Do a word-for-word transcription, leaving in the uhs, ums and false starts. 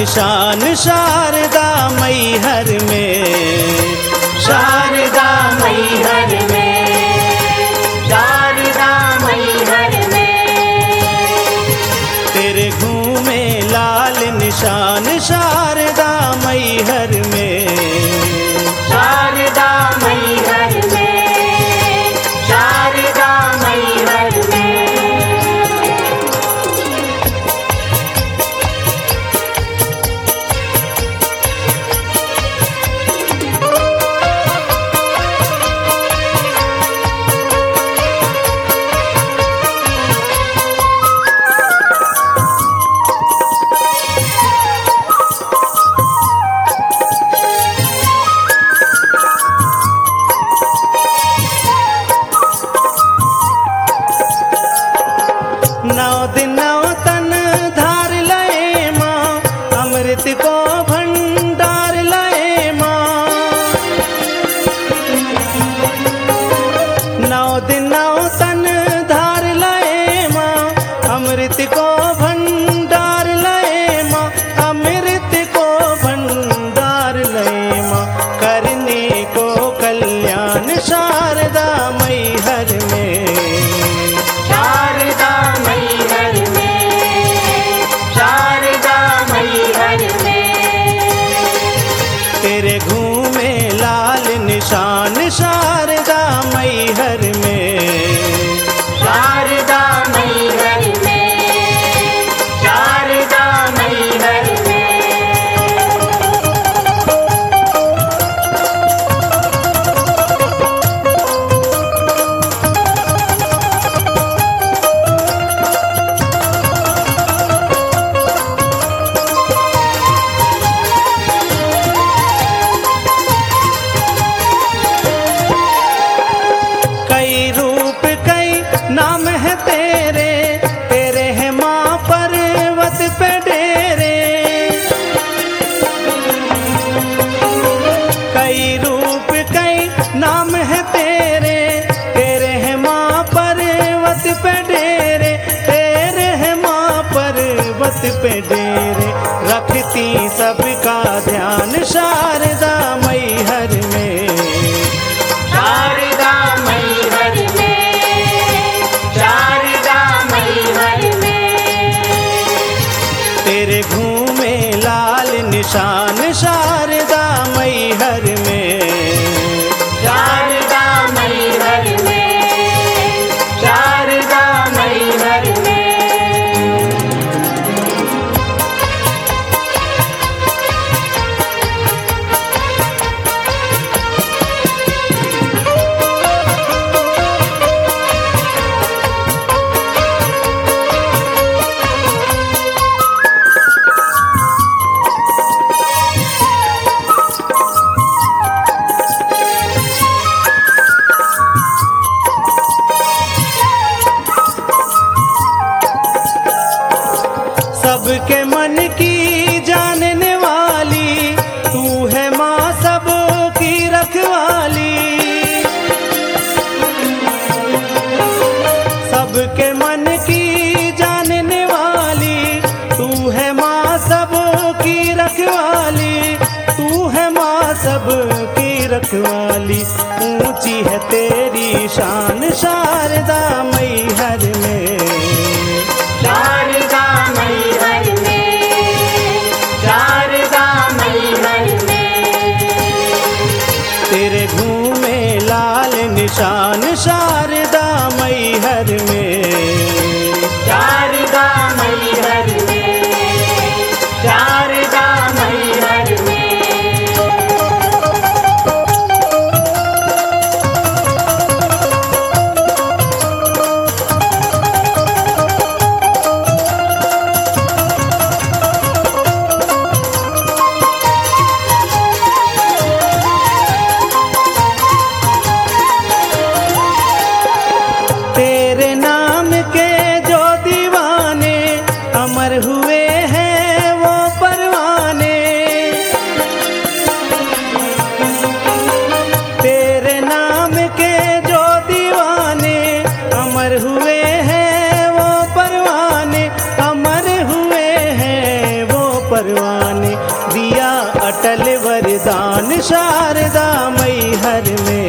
निशान शारदा मैहर में, शारदा मैहर में, शारदा मैहर में। तेरे घूमे लाल निशान शारदा मैहर में, शारदा मैहर में, शारदा मैहर में। नौ दिन नौ तन धार लए माँ, अमृत को भंडार लए माँ। नौ दिन नौ तन धार लए माँ, अमृत को भंडार लए माँ, अमृत को भंडार लए माँ। करने को कल्याण शारदा मैहर में, शारदा मैहर में, शारदा मैहर में। तेरे घूमे लाल निशान शारदा मैहर में, शारदा मैहर में, शारदा मैहर में। कई रूप कई नाम है तेरे, तेरे है माँ पर्वत पे डेरे। कई रूप कई नाम है तेरे, तेरे है माँ पर्वत पे डेरे, तेरे है माँ पर्वत पे डेरे। रखती सबका ध्यान शारदा मैहर में, शारदा मैहर में, शारदा मैहर में। तेरे घूमे लाल निशान शारदा मैहर में, शारदा मैहर में, शारदा मैहर में। सबके मन की जानने वाली तू है माँ सबकी रखवाली। सबके मन की जानने वाली तू है माँ सबकी रखवाली, तू है माँ सबकी रखवाली। ऊंची है तेरी शान शारदा मैहर में, शारदा मैहर में, शारदा मैहर में। तेरे घूमे लाल निशान शारदा मैहर में, शारदा मैहर में, शारदा मैहर में। हर में।